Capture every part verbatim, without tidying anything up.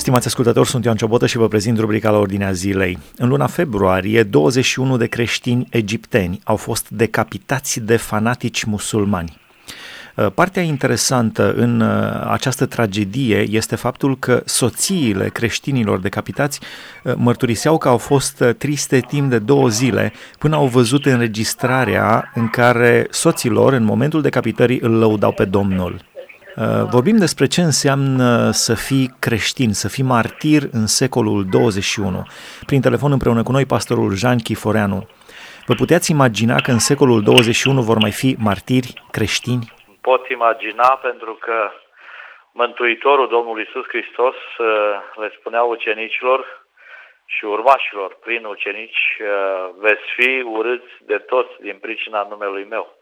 Stimați ascultători, sunt Ioan Ciobotă și vă prezint rubrica la Ordinea Zilei. În luna februarie, douăzeci și unu de creștini egipteni au fost decapitați de fanatici musulmani. Partea interesantă în această tragedie este faptul că soțiile creștinilor decapitați mărturiseau că au fost triste timp de două zile până au văzut înregistrarea în care soților, în momentul decapitării, îl lăudau pe Domnul. Vorbim despre ce înseamnă să fii creștin, să fii martir în secolul douăzeci și unu. Prin telefon împreună cu noi pastorul Jean Chiforeanu. Vă puteți imagina că în secolul douăzeci și unu vor mai fi martiri creștini? Pot imagina, pentru că Mântuitorul Domnul Iisus Hristos le spunea ucenicilor și urmașilor prin ucenici: veți fi urâți de toți din pricina numelui meu.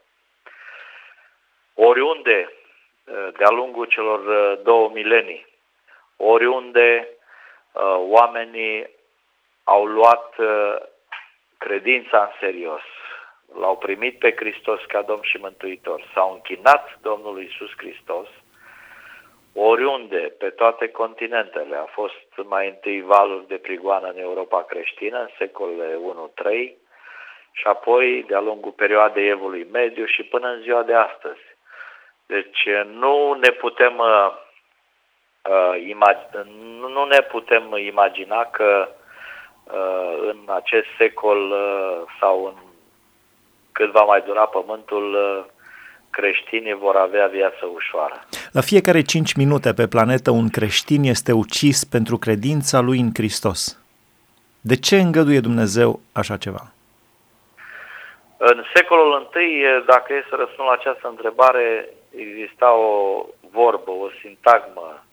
Oriunde, de-a lungul celor două milenii, oriunde oamenii au luat credința în serios, l-au primit pe Hristos ca Domn și Mântuitor, s-au închinat Domnului Iisus Hristos, oriunde, pe toate continentele, a fost mai întâi valuri de prigoană în Europa creștină, în secolele unu trei, și apoi de-a lungul perioadei Evului Mediu și până în ziua de astăzi. Deci nu ne putem uh, imag- nu ne putem imagina că uh, în acest secol uh, sau în cât va mai dura pământul, uh, creștinii vor avea viață ușoară. La fiecare cinci minute pe planetă un creștin este ucis pentru credința lui în Hristos. De ce îngăduie Dumnezeu așa ceva? În secolul întâi, dacă e să răspund la această întrebare, exista o vorbă, o sintagmă: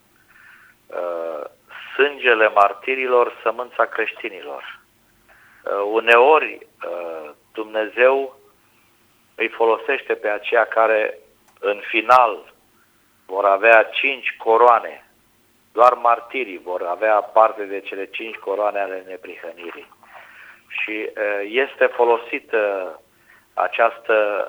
sângele martirilor, sămânța creștinilor. Uneori Dumnezeu îi folosește pe aceia care în final vor avea cinci coroane. Doar martirii vor avea parte de cele cinci coroane ale neprihănirii. Și este folosită această,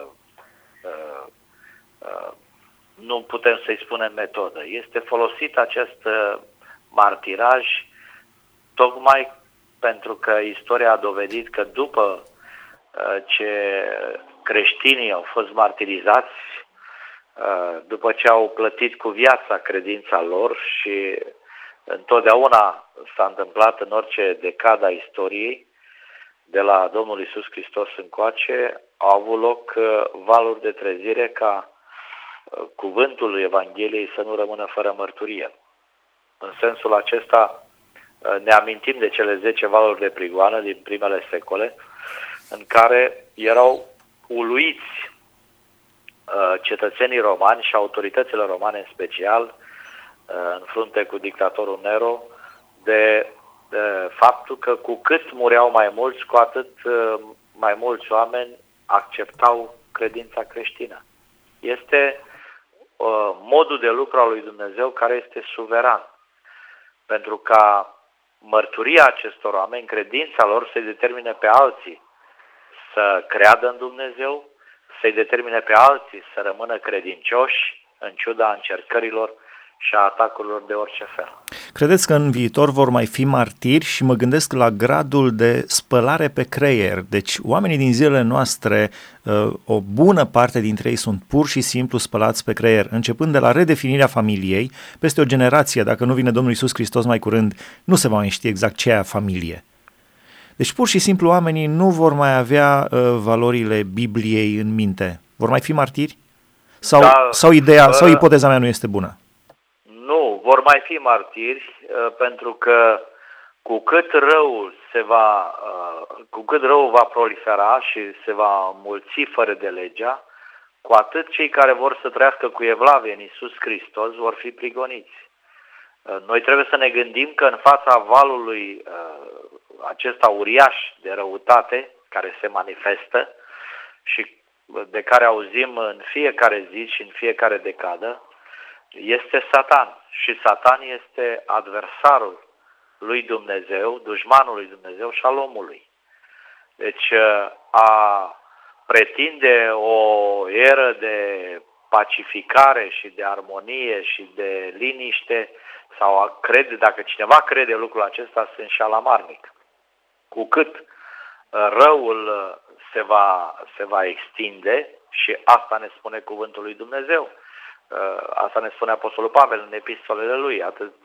nu putem să-i spunem metodă, este folosit acest martiraj tocmai pentru că istoria a dovedit că după ce creștinii au fost martirizați, după ce au plătit cu viața credința lor, și întotdeauna s-a întâmplat în orice decadă a istoriei, de la Domnul Iisus Hristos încoace, au avut loc valuri de trezire ca cuvântul Evangheliei să nu rămână fără mărturie. În sensul acesta ne amintim de cele zece valuri de prigoană din primele secole, în care erau uluiți cetățenii romani și autoritățile romane în special, în frunte cu dictatorul Nero, de faptul că cu cât mureau mai mulți, cu atât mai mulți oameni acceptau credința creștină. Este modul de lucru al lui Dumnezeu care este suveran, pentru ca mărturia acestor oameni, credința lor, să-i determine pe alții să creadă în Dumnezeu, să-i determine pe alții să rămână credincioși în ciuda încercărilor și a atacurilor de orice fel. Credeți că în viitor vor mai fi martiri? Și mă gândesc la gradul de spălare pe creier. Deci oamenii din zilele noastre, o bună parte dintre ei sunt pur și simplu spălați pe creier, începând de la redefinirea familiei. Peste o generație, dacă nu vine Domnul Iisus Hristos mai curând, nu se va mai ști exact ce e familie. Deci pur și simplu oamenii nu vor mai avea uh, valorile Bibliei în minte. Vor mai fi martiri? Sau, da, sau ideea, uh, sau ipoteza mea nu este bună? Nu, vor mai fi martiri, uh, pentru că cu cât răul se va, uh, cu cât răul va prolifera și se va mulți fără de legea, cu atât cei care vor să trăiască cu evlavie în Iisus Hristos vor fi prigoniți. Uh, noi trebuie să ne gândim că în fața valului uh, acesta uriaș de răutate care se manifestă și de care auzim în fiecare zi și în fiecare decadă, este Satan. Și Satan este adversarul lui Dumnezeu, dușmanul lui Dumnezeu și al omului. Deci a pretinde o eră de pacificare și de armonie și de liniște sau crede, dacă cineva crede lucrul acesta, se înșală amarnic. Cu cât răul se va, se va extinde, și asta ne spune cuvântul lui Dumnezeu, asta ne spune Apostolul Pavel în epistolele lui, atât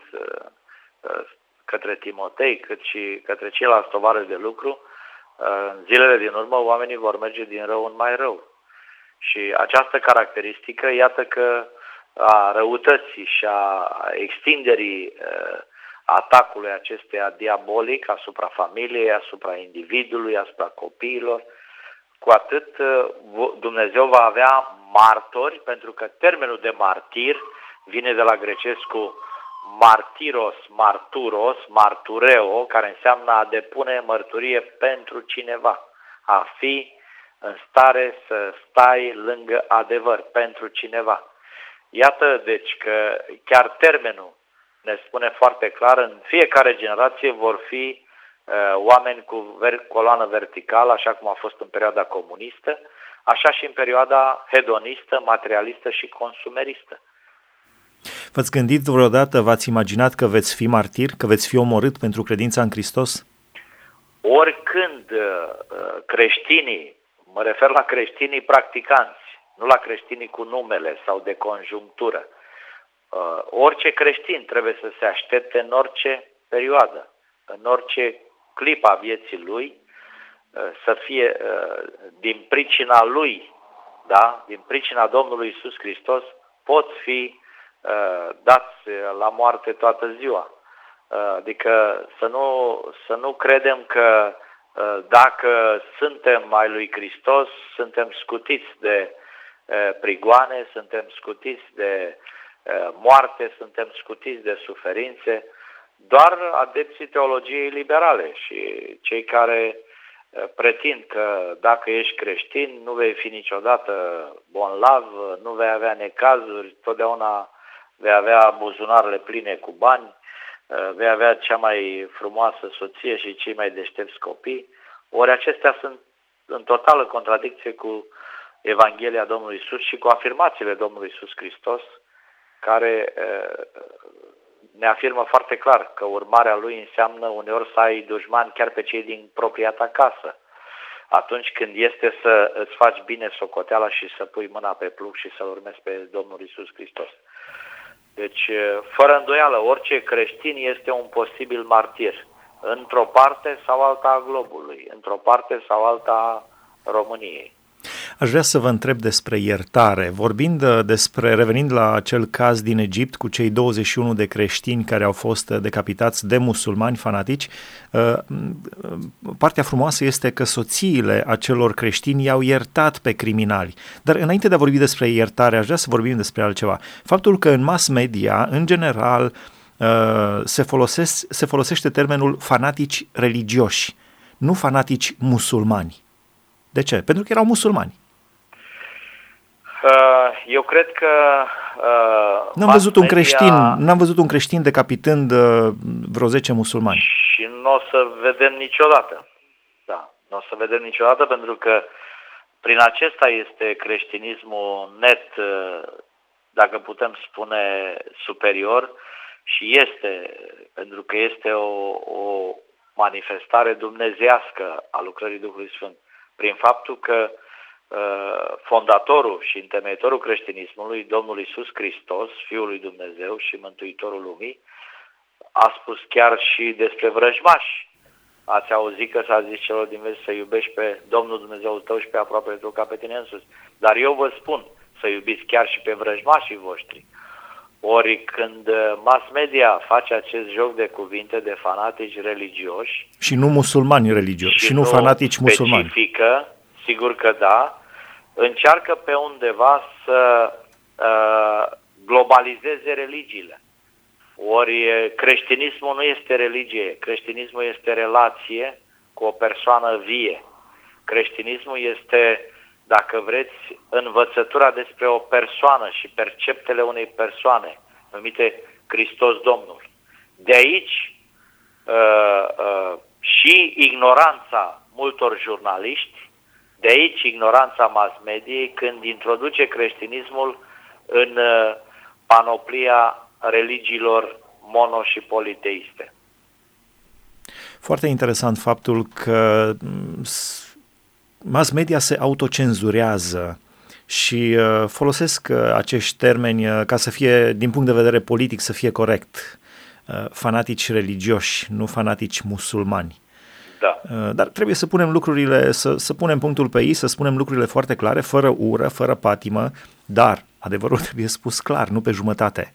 către Timotei, cât și către ceilalți tovarăși de lucru, în zilele din urmă oamenii vor merge din rău în mai rău. Și această caracteristică, iată că a răutății și a extinderii atacului acesteia diabolic asupra familiei, asupra individului, asupra copiilor, cu atât Dumnezeu va avea martori, pentru că termenul de martir vine de la grecescu martiros, marturos, martureo, care înseamnă a depune mărturie pentru cineva, a fi în stare să stai lângă adevăr pentru cineva. Iată, deci, că chiar termenul ne spune foarte clar, în fiecare generație vor fi uh, oameni cu ver- coloană verticală, așa cum a fost în perioada comunistă, așa și în perioada hedonistă, materialistă și consumeristă. V-ați gândit vreodată, v-ați imaginat că veți fi martir, că veți fi omorât pentru credința în Hristos? Oricând uh, creștinii, mă refer la creștinii practicanți, nu la creștinii cu numele sau de conjunctură, uh, orice creștin trebuie să se aștepte în orice perioadă, în orice clip a vieții lui, uh, să fie uh, din pricina lui, da? Din pricina Domnului Iisus Hristos, pot fi uh, dați la moarte toată ziua. Uh, adică să nu, să nu credem că uh, dacă suntem ai lui Hristos, suntem scutiți de prigoane, suntem scutiți de moarte, suntem scutiți de suferințe, doar adepții teologiei liberale și cei care pretind că dacă ești creștin nu vei fi niciodată bonlav, nu vei avea necazuri, totdeauna vei avea buzunarele pline cu bani, vei avea cea mai frumoasă soție și cei mai deștepți copii. Ori acestea sunt în totală contradicție cu Evanghelia Domnului Iisus și cu afirmațiile Domnului Iisus Hristos, care ne afirmă foarte clar că urmarea Lui înseamnă uneori să ai dușmani chiar pe cei din propria ta casă, atunci când este să îți faci bine socoteala și să pui mâna pe plug și să-L urmezi pe Domnul Iisus Hristos. Deci, fără îndoială, orice creștin este un posibil martir, într-o parte sau alta a globului, într-o parte sau alta a României. Aș vrea să vă întreb despre iertare. Vorbind despre, revenind la acel caz din Egipt cu cei douăzeci și unu de creștini care au fost decapitați de musulmani fanatici, partea frumoasă este că soțiile acelor creștini i-au iertat pe criminali. Dar înainte de a vorbi despre iertare, aș vrea să vorbim despre altceva. Faptul că în mass media, în general, se, folosesc, se folosește termenul fanatici religioși, nu fanatici musulmani. De ce? Pentru că erau musulmani. Eu cred că uh, n-am văzut un creștin, n-am văzut un creștin decapitând uh, vreo zece musulmani. Și nu o să vedem niciodată. Da, nu o să vedem niciodată, pentru că prin acesta este creștinismul net, uh, dacă putem spune, superior, și este, pentru că este o, o manifestare dumnezeiască a lucrării Duhului Sfânt. Prin faptul că uh, fondatorul și întemeitorul creștinismului, Domnul Iisus Hristos, Fiul lui Dumnezeu și Mântuitorul lumii, a spus chiar și despre vrăjmași. Ați auzit că s-a zis celor din vest să iubești pe Domnul Dumnezeul tău și pe aproapele tău ca pe tine însuți. Dar eu vă spun să iubiți chiar și pe vrăjmașii voștri. Ori când mass media face acest joc de cuvinte de fanatici religioși și nu musulmani religioși, și, și nu fanatici musulmani, specifică, sigur că da, încearcă pe undeva să uh, globalizeze religiile. Ori creștinismul nu este religie, creștinismul este relație cu o persoană vie. Creștinismul este, dacă vreți, învățătura despre o persoană și perceptele unei persoane, numite Hristos Domnul. De aici uh, uh, și ignoranța multor jurnaliști, de aici ignoranța mass mediei când introduce creștinismul în uh, panoplia religiilor mono și politeiste. Foarte interesant faptul că mass media se autocenzurează și folosesc acești termeni ca să fie, din punct de vedere politic, să fie corect. Fanatici religioși, nu fanatici musulmani. Da. Dar trebuie să punem lucrurile, să, să punem punctul pe i, să spunem lucrurile foarte clare, fără ură, fără patimă, dar adevărul trebuie spus clar, nu pe jumătate.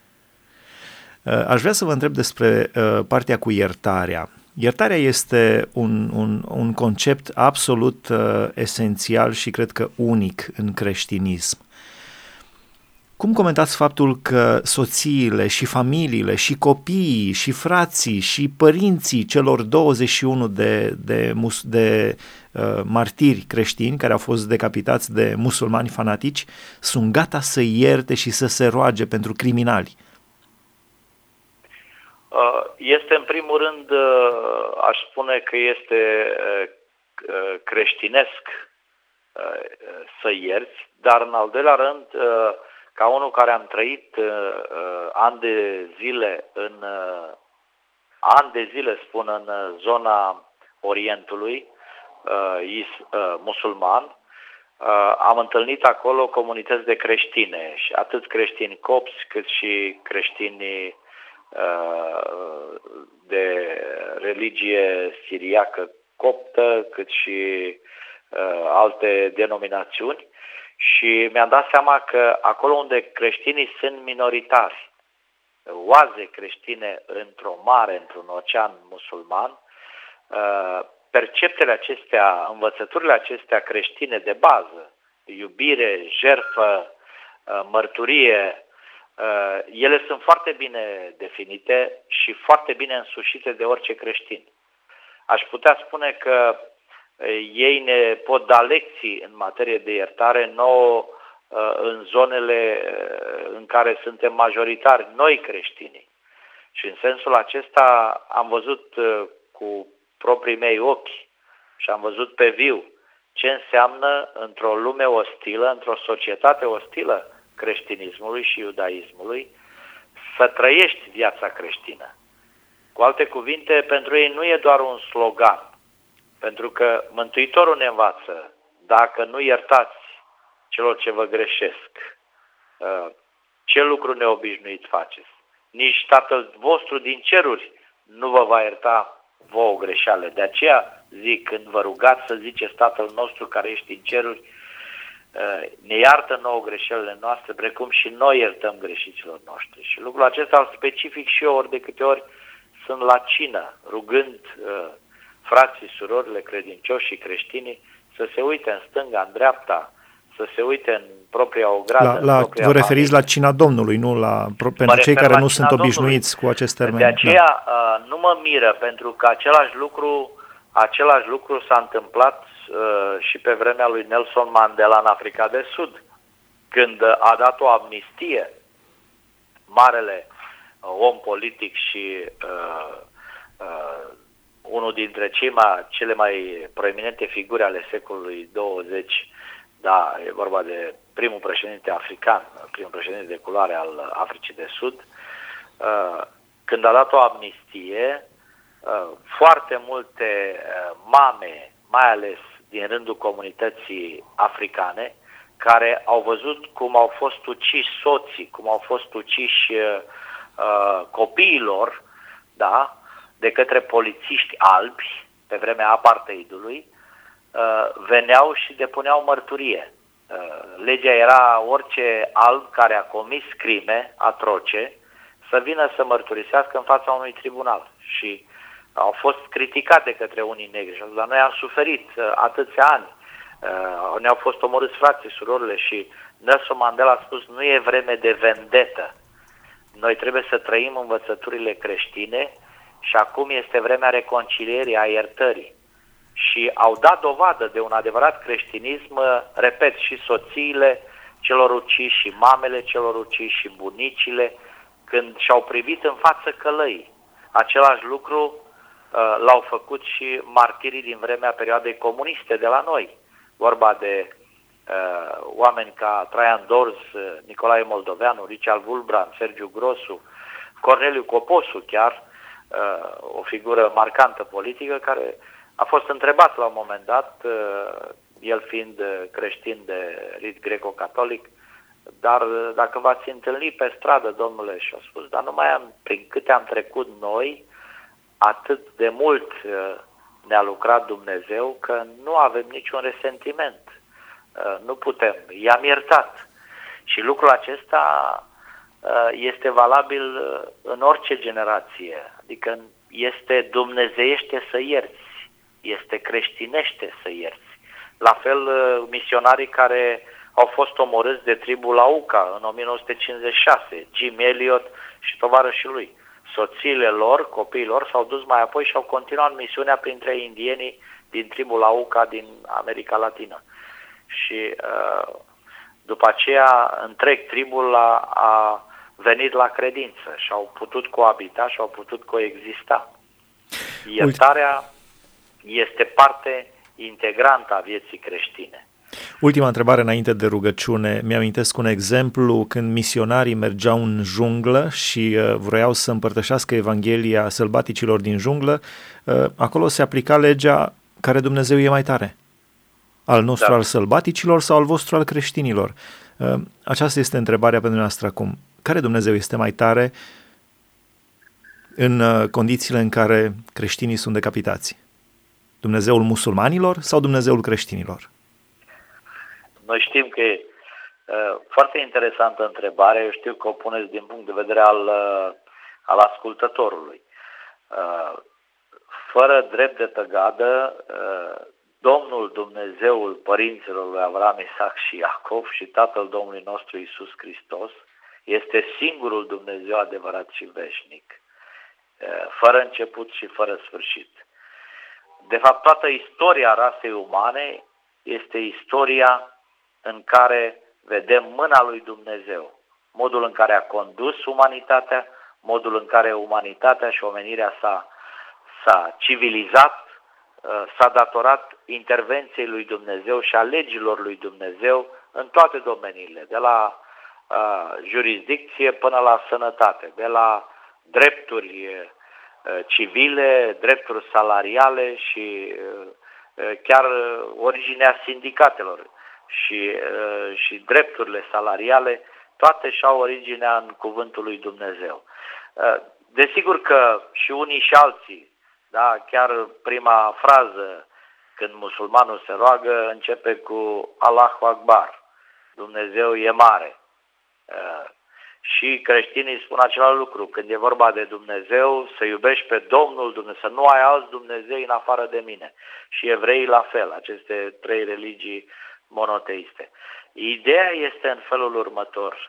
Aș vrea să vă întreb despre partea cu iertarea. Iertarea este un, un, un concept absolut uh, esențial și cred că unic în creștinism. Cum comentați faptul că soțiile și familiile și copiii și frații și părinții celor douăzeci și unu de, de, mus, de uh, martiri creștini care au fost decapitați de musulmani fanatici sunt gata să ierte și să se roage pentru criminali? Este în primul rând, aș spune că este creștinesc să ierți, dar în al doilea rând, ca unul care am trăit ani de zile în ani de zile spun în zona Orientului musulman, am întâlnit acolo comunități de creștine, și atât creștini copți cât și creștini de religie siriacă coptă, cât și uh, alte denominațiuni, și mi-am dat seama că acolo unde creștinii sunt minoritari, oaze creștine într-o mare, într-un ocean musulman, uh, perceptele acestea, învățăturile acestea creștine de bază, iubire, jertfă, uh, mărturie, Uh, ele sunt foarte bine definite și foarte bine însușite de orice creștin. Aș putea spune că uh, ei ne pot da lecții în materie de iertare nouă uh, în zonele uh, în care suntem majoritari, noi creștinii. Și în sensul acesta am văzut uh, cu proprii mei ochi și am văzut pe viu ce înseamnă într-o lume ostilă, într-o societate ostilă creștinismului și iudaismului, să trăiești viața creștină. Cu alte cuvinte, pentru ei nu e doar un slogan, pentru că Mântuitorul ne învață, dacă nu iertați celor ce vă greșesc, ce lucru neobișnuit faceți, nici Tatăl vostru din ceruri nu vă va ierta vouă greșeală. De aceea zic, când vă rugați, să ziceți Tatăl nostru care ești în ceruri, ne iartă nouă greșelile noastre, precum și noi iertăm greșiților noștri. Și lucrul acesta îl specific și eu ori de câte ori sunt la cină, rugând uh, frații, surorile, credincioși și creștinii să se uite în stânga, în dreapta, să se uite în propria ogradă. La, la, vă referiți la cina Domnului, nu la, pentru cei care nu sunt obișnuiți cu acest termen. De aceea da. uh, nu mă miră, pentru că același lucru, același lucru s-a întâmplat uh, și pe vremea lui Nelson Mandela în Africa de Sud, când a dat o amnistie, marele uh, om politic și uh, uh, unul dintre cei mai, cele mai proeminente figuri ale secolului douăzeci, da, e vorba de primul președinte african, primul președinte de culoare al Africii de Sud, uh, când a dat o amnistie, uh, foarte multe uh, mame, mai ales din rândul comunității africane, care au văzut cum au fost uciși soții, cum au fost uciși uh, copiilor, da, de către polițiști albi, pe vremea apartheidului, uh, veneau și depuneau mărturie. Uh, legea era orice alb care a comis crime atroce să vină să mărturisească în fața unui tribunal. Și au fost criticate de către unii negri, dar noi am suferit uh, atâția ani. Uh, ne-au fost omorâți frații, surorile, și Nelson Mandela a spus, nu e vreme de vendetă. Noi trebuie să trăim învățăturile creștine și acum este vremea reconcilierii, a iertării. Și au dat dovadă de un adevărat creștinism, repet, și soțiile celor uciși, și mamele celor uciși, și bunicile, când și-au privit în față călăii. Același lucru uh, l-au făcut și martirii din vremea perioadei comuniste de la noi. Vorba de uh, oameni ca Traian Dorz, Nicolae Moldoveanu, Richard Wurmbrand, Sergiu Grosu, Corneliu Coposu chiar, o figură marcantă politică, care a fost întrebat la un moment dat, el fiind creștin de rit greco-catolic, dar dacă v-ați întâlnit pe stradă, domnule, și a spus, dar nu mai am, prin câte am trecut noi, atât de mult ne-a lucrat Dumnezeu că nu avem niciun resentiment. Nu putem. I-am iertat. Și lucrul acesta este valabil în orice generație. Adică este dumnezeiește să ierți. Este creștinește să ierți. La fel, misionarii care au fost omorâți de tribul Auca în o mie nouă sute cincizeci și șase, Jim Elliot și tovarășii lui. Soțiile lor, copiii lor, s-au dus mai apoi și au continuat misiunea printre indienii din tribul Auca din America Latină. Și după aceea întreg tribul a, a venit la credință și au putut coabita și au putut coexista. Iertarea este parte integrantă a vieții creștine. Ultima întrebare înainte de rugăciune. Mi-amintesc un exemplu când misionarii mergeau în junglă și uh, vroiau să împărtășească Evanghelia sălbaticilor din junglă. Uh, acolo se aplica legea care Dumnezeu e mai tare. Al nostru, da. Al sălbaticilor sau al vostru, al creștinilor? Uh, aceasta este întrebarea pentru noastră acum. Care Dumnezeu este mai tare în uh, condițiile în care creștinii sunt decapitați? Dumnezeul musulmanilor sau Dumnezeul creștinilor? Noi știm că e uh, foarte interesantă întrebare, eu știu că o puneți din punct de vedere al, uh, al ascultătorului. Uh, fără drept de tăgadă, uh, Domnul Dumnezeul părinților lui Avram, Isaac și Iacov și Tatăl Domnului nostru Iisus Hristos este singurul Dumnezeu adevărat și veșnic, uh, fără început și fără sfârșit. De fapt, toată istoria rasei umane este istoria în care vedem mâna lui Dumnezeu, modul în care a condus umanitatea, modul în care umanitatea și omenirea s-a, s-a civilizat, s-a datorat intervenției lui Dumnezeu și a legilor lui Dumnezeu în toate domeniile, de la uh, jurisdicție până la sănătate, de la drepturi uh, civile, drepturi salariale și uh, chiar originea sindicatelor. Și, uh, și drepturile salariale, toate și-au originea în cuvântul lui Dumnezeu. Uh, desigur că și unii și alții, da, chiar prima frază când musulmanul se roagă începe cu Allahu Akbar, Dumnezeu e mare. Uh, și creștinii spun același lucru, când e vorba de Dumnezeu, să iubești pe Domnul Dumnezeu, să nu ai alți Dumnezei în afară de mine. Și evreii la fel, aceste trei religii monoteiste. Ideea este în felul următor.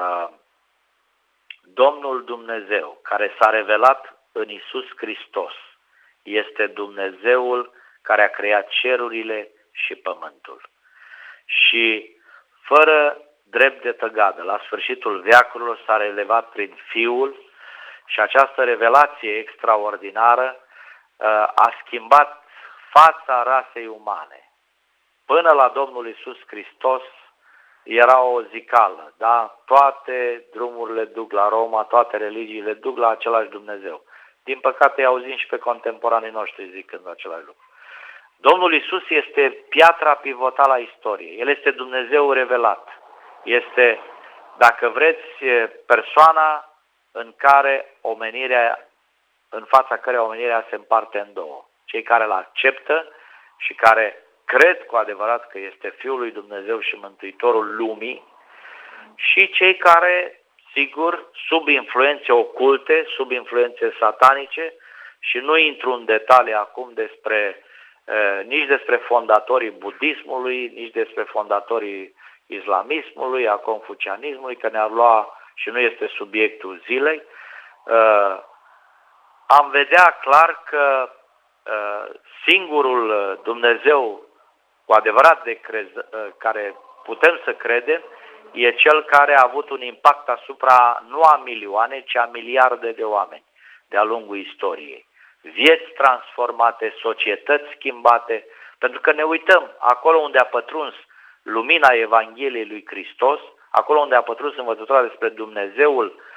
Domnul Dumnezeu, care s-a revelat în Iisus Hristos, este Dumnezeul care a creat cerurile și pământul. Și fără drept de tăgadă, la sfârșitul veacurilor s-a relevat prin Fiul și această revelație extraordinară a schimbat fața rasei umane. Până la Domnul Iisus Hristos era o zicală, da? Toate drumurile duc la Roma, toate religiile duc la același Dumnezeu. Din păcate îi auzim și pe contemporanii noștri zicând același lucru. Domnul Iisus este piatra pivotală a istoriei. El este Dumnezeu revelat. Este, dacă vreți, persoana în care omenirea, în fața căreia omenirea se împarte în două. Cei care îl acceptă și care cred cu adevărat că este Fiul lui Dumnezeu și Mântuitorul lumii și cei care, sigur, sub influențe oculte, sub influențe satanice, și nu intru în detalii acum despre, eh, nici despre fondatorii budismului, nici despre fondatorii islamismului, a confucianismului, că ne-ar lua și nu este subiectul zilei, eh, am vedea clar că eh, singurul Dumnezeu cu adevărat de crez, care putem să credem, e cel care a avut un impact asupra nu a milioane, ci a miliarde de oameni de-a lungul istoriei. Vieți transformate, societăți schimbate, pentru că ne uităm acolo unde a pătruns lumina Evangheliei lui Hristos, acolo unde a pătruns învățătura despre Dumnezeul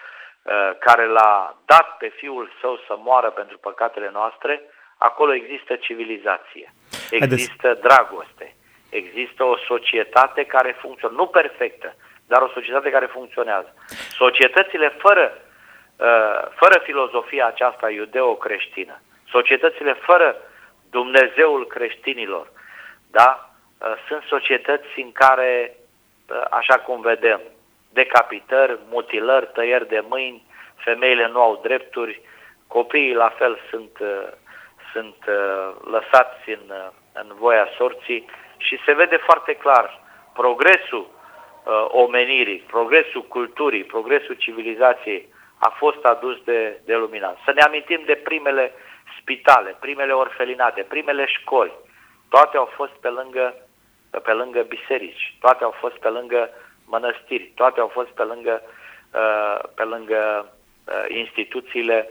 care l-a dat pe Fiul Său să moară pentru păcatele noastre, acolo există civilizație, există dragoste, există o societate care funcționează, nu perfectă, dar o societate care funcționează. Societățile fără, fără filozofia aceasta iudeo-creștină, societățile fără Dumnezeul creștinilor, da? Sunt societăți în care, așa cum vedem, decapitări, mutilări, tăieri de mâini, femeile nu au drepturi, copiii la fel sunt, sunt lăsați în, în voia sorții și se vede foarte clar progresul omenirii, progresul culturii, progresul civilizației a fost adus de, de luminat. Să ne amintim de primele spitale, primele orfelinate, primele școli, toate au fost pe lângă, pe lângă biserici, toate au fost pe lângă mănăstiri, toate au fost pe lângă, pe lângă instituțiile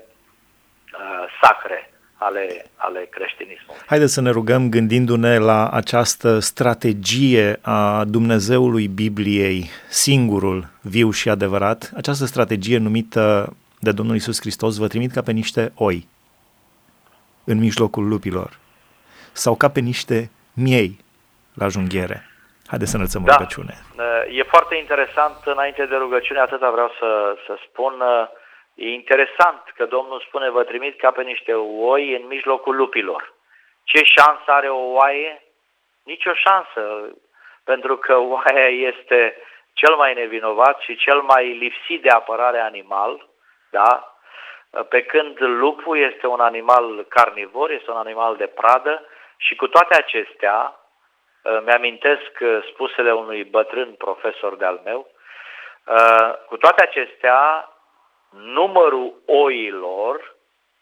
sacre ale, ale creștinismului. Haideți să ne rugăm gândindu-ne la această strategie a Dumnezeului Bibliei, singurul, viu și adevărat, această strategie numită de Domnul Iisus Hristos, vă trimit ca pe niște oi în mijlocul lupilor sau ca pe niște miei la junghiere. Haideți să înălțăm da. rugăciune. E foarte interesant, înainte de rugăciune, atâta vreau să, să spun, e interesant că Domnul spune, vă trimit ca pe niște oi în mijlocul lupilor. Ce șansă are o oaie? Nici o șansă, pentru că oaia este cel mai nevinovat și cel mai lipsit de apărare animal, da? Pe când lupul este un animal carnivor, este un animal de pradă și cu toate acestea, mi-amintesc spusele unui bătrân profesor de-al meu, cu toate acestea, numărul oilor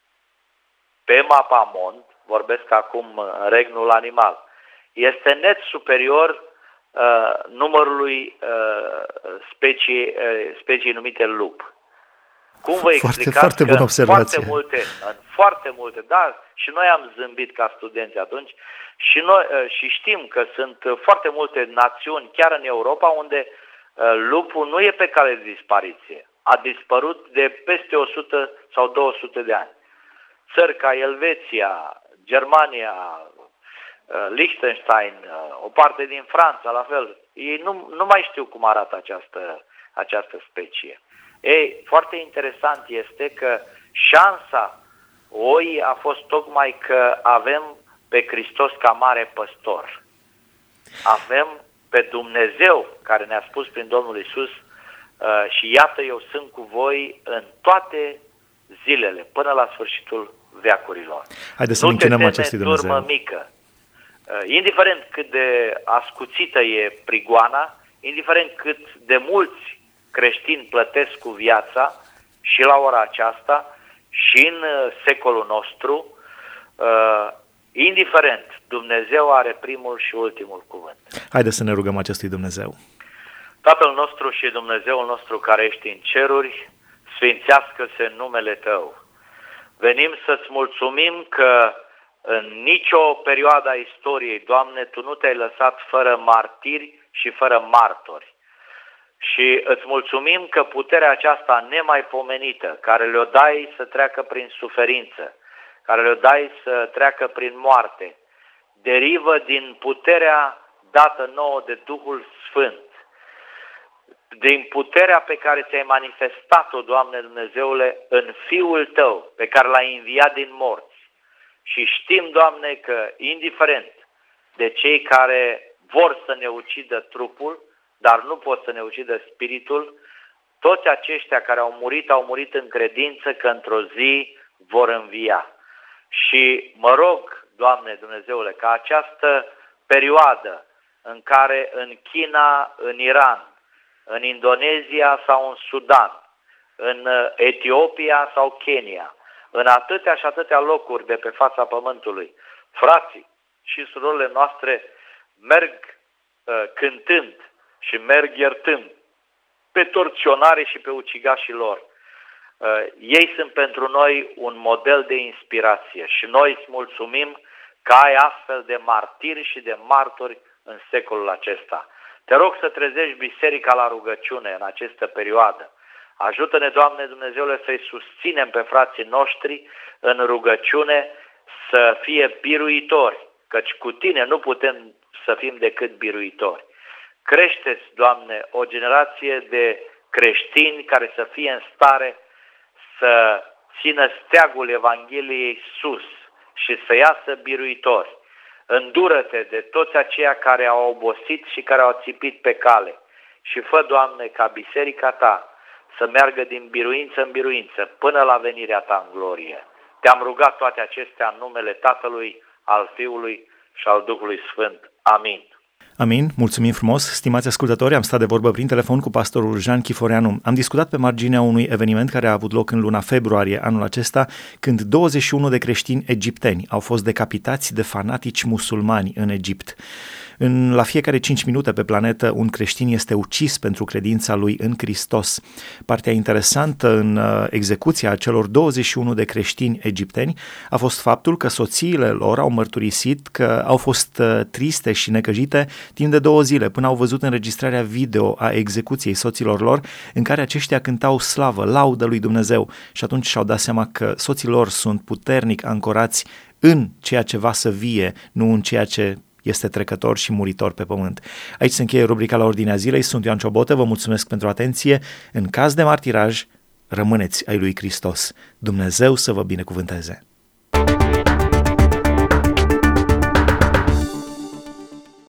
pe mapamont, vorbesc acum în regnul animal, este net superior numărului specii, specii numite lup. Cum vă explicați foarte, foarte că foarte multe, în foarte multe, da, și noi am zâmbit ca studenți atunci și, noi, și știm că sunt foarte multe națiuni, chiar în Europa, unde lupul nu e pe cale de dispariție. A dispărut de peste o sută sau două sute de ani. Țări ca Elveția, Germania, Liechtenstein, o parte din Franța, la fel, ei nu, nu mai știu cum arată această, această specie. Ei, foarte interesant este că șansa oii a fost tocmai că avem pe Hristos ca mare păstor. Avem pe Dumnezeu care ne-a spus prin Domnul Iisus uh, și iată eu sunt cu voi în toate zilele, până la sfârșitul veacurilor. Haideți să ne închinăm acestui Dumnezeu. Turmă mică. Uh, indiferent cât de ascuțită e prigoana, indiferent cât de mulți creștini plătesc cu viața și la ora aceasta și în secolul nostru, uh, indiferent, Dumnezeu are primul și ultimul cuvânt. Haideți să ne rugăm acestui Dumnezeu. Tatăl nostru și Dumnezeul nostru care ești în ceruri, sfințească-se numele Tău. Venim să-ți mulțumim că în nicio perioadă a istoriei, Doamne, Tu nu Te-ai lăsat fără martiri și fără martori. Și îți mulțumim că puterea aceasta nemaipomenită, care le-o dai să treacă prin suferință, care le-o dai să treacă prin moarte, derivă din puterea dată nouă de Duhul Sfânt, din puterea pe care ți-ai manifestat-o, Doamne Dumnezeule, în Fiul Tău, pe care L-ai înviat din morți. Și știm, Doamne, că indiferent de cei care vor să ne ucidă trupul, dar nu pot să ne ucidă spiritul, toți aceștia care au murit, au murit în credință că într-o zi vor învia. Și mă rog, Doamne Dumnezeule, ca această perioadă în care în China, în Iran, în Indonezia sau în Sudan, în Etiopia sau Kenya, în atâtea și atâtea locuri de pe fața pământului, frații și surorile noastre merg uh, cântând și merg iertând pe torționare și pe ucigașii lor. Uh, ei sunt pentru noi un model de inspirație și noi îți mulțumim că ai astfel de martiri și de martori în secolul acesta. Te rog să trezești biserica la rugăciune în această perioadă. Ajută-ne, Doamne Dumnezeule, să-i susținem pe frații noștri în rugăciune să fie biruitori, căci cu Tine nu putem să fim decât biruitori. Crește-ți, Doamne, o generație de creștini care să fie în stare să țină steagul Evangheliei sus și să iasă biruitori. Îndură-te de toți aceia care au obosit și care au țipit pe cale și fă, Doamne, ca biserica Ta să meargă din biruință în biruință până la venirea Ta în glorie. Te-am rugat toate acestea în numele Tatălui, al Fiului și al Duhului Sfânt. Amin. Amin, mulțumim frumos. Stimați ascultători, am stat de vorbă prin telefon cu pastorul Jean Chiforeanu. Am discutat pe marginea unui eveniment care a avut loc în luna februarie anul acesta, când douăzeci și unu de creștini egipteni au fost decapitați de fanatici musulmani în Egipt. În, la fiecare cinci minute pe planetă, un creștin este ucis pentru credința lui în Hristos. Partea interesantă în uh, execuția celor douăzeci și unu de creștini egipteni a fost faptul că soțiile lor au mărturisit că au fost uh, triste și necăjite timp de două zile, până au văzut înregistrarea video a execuției soților lor, în care aceștia cântau slavă, laudă lui Dumnezeu, și atunci și-au dat seama că soții lor sunt puternic ancorați în ceea ce va să vie, nu în ceea ce este trecător și muritor pe pământ. Aici se încheie rubrica La Ordinea Zilei. Sunt Ioan Ciobotă, vă mulțumesc pentru atenție. În caz de martiraj, rămâneți ai lui Hristos. Dumnezeu să vă binecuvânteze!